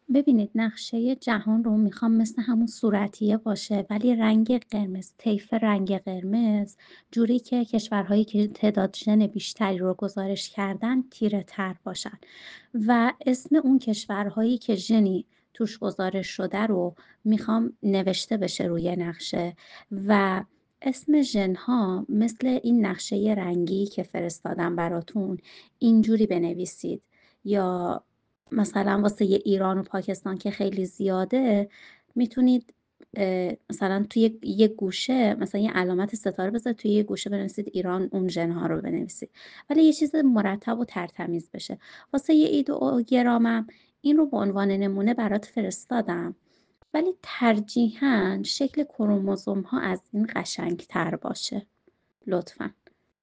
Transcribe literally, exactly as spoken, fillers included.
ببینید نقشه جهان رو میخوام مثل همون صورتیه باشه ولی رنگ قرمز طیف رنگ قرمز جوری که کشورهایی که تعداد ژن بیشتری رو گزارش کردن تیره تر باشن و اسم اون کشورهایی که ژنی توش گزارش شده رو میخوام نوشته بشه روی نقشه و اسم ژنها مثل این نقشه رنگی که فرستادم براتون اینجوری بنویسید یا مثلا واسه یه ایران و پاکستان که خیلی زیاده میتونید اه، مثلا توی یه گوشه مثلا یه علامت ستاره بذارید توی یه گوشه بنویسید ایران اون ژنها رو بنویسید ولی یه چیز مرتب و ترتمیز بشه واسه یه ایدئوگرامم این رو به عنوان نمونه برات فرستادم ولی ترجیحاً شکل کروموزوم ها از این قشنگ تر باشه لطفاً